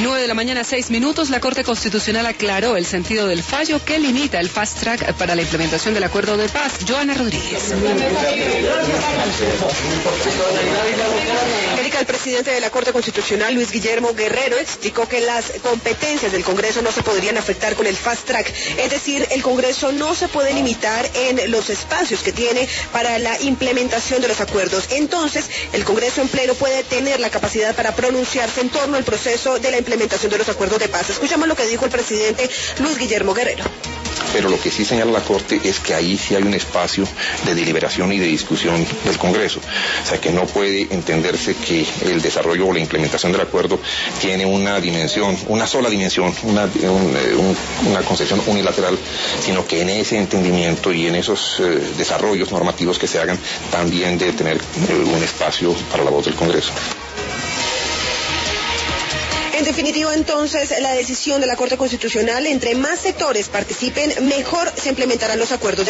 9:06 a.m. La Corte Constitucional aclaró el sentido del fallo que limita el fast track para la implementación del acuerdo de paz. Joana Rodríguez. Erika, el presidente de la Corte Constitucional, Luis Guillermo Guerrero, explicó que las competencias del Congreso no se podrían afectar con el fast track. Es decir, el Congreso no se puede limitar en los espacios que tiene para la implementación de los acuerdos. Entonces, el Congreso en pleno puede tener la capacidad para pronunciarse en torno al proceso de la implementación de los acuerdos de paz. Escuchamos lo que dijo el presidente Luis Guillermo Guerrero. Pero lo que sí señala la Corte es que ahí sí hay un espacio de deliberación y de discusión del Congreso. O sea, que no puede entenderse que el desarrollo o la implementación del acuerdo tiene una dimensión, una sola dimensión, una concepción unilateral, sino que en ese entendimiento y en esos desarrollos normativos que se hagan, también debe tener un espacio para la voz del Congreso. En definitiva, entonces, la decisión de la Corte Constitucional, entre más sectores participen, mejor se implementarán los acuerdos.